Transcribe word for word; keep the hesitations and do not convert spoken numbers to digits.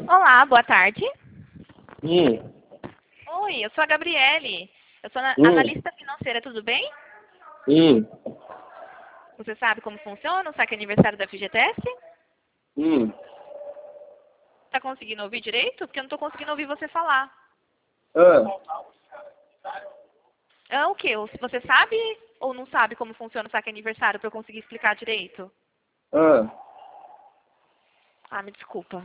Olá, boa tarde. Hum, Oi, eu sou a Gabriele. Eu sou ana- hum, analista financeira, tudo bem? hum, Você sabe como funciona o saque aniversário da F G T S? hum. Tá conseguindo ouvir direito? Porque eu não tô conseguindo ouvir você falar. Ah, Ah, o quê? Você sabe ou não sabe como funciona o saque aniversário para eu conseguir explicar direito? ah. Ah, me desculpa.